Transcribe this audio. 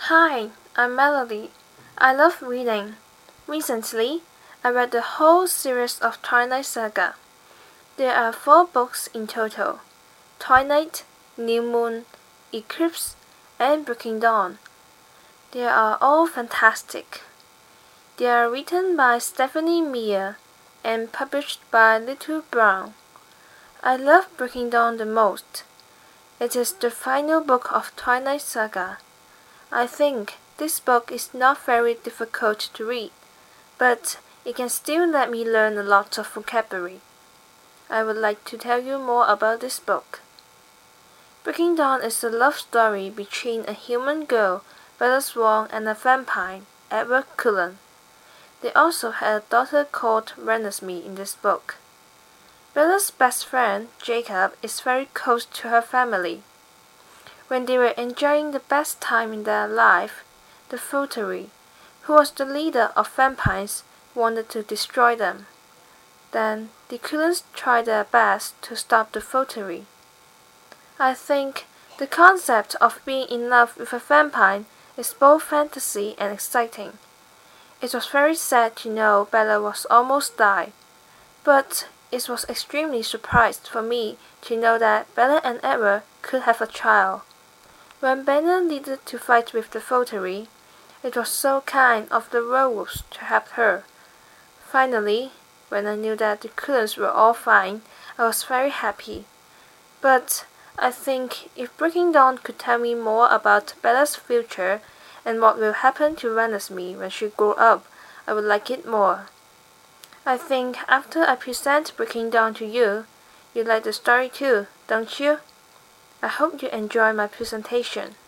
Hi, I'm Melody. I love reading. Recently, I read the whole series of Twilight Saga. There are 4 books in total: Twilight, New Moon, Eclipse, and Breaking Dawn. They are all fantastic. They are written by Stephanie Meyer and published by Little Brown. I love Breaking Dawn the most. It is the final book of Twilight Saga. I think this book is not very difficult to read, but it can still let me learn a lot of vocabulary. I would like to tell you more about this book. Breaking Dawn is a love story between a human girl, Bella Swan, and a vampire, Edward Cullen. They also had a daughter called Renesmee in this book. Bella's best friend, Jacob, is very close to her family. When they were enjoying the best time in their life, the Votary, who was the leader of vampires, wanted to destroy them. Then the Cullens tried their best to stop the Votary. I think the concept of being in love with a vampire is both fantasy and exciting. It was very sad to know Bella was almost died, but it was extremely surprised for me to know that Bella and Edward could have a child. When Bella needed to fight with the Votary, it was so kind of the werewolves to help her. Finally, when I knew that the Cullens were all fine, I was very happy. But I think if Breaking Dawn could tell me more about Bella's future and what will happen to Renesmee when she grows up, I would like it more. I think after I present Breaking Dawn to you, you like the story too, don't you? I hope you enjoy my presentation.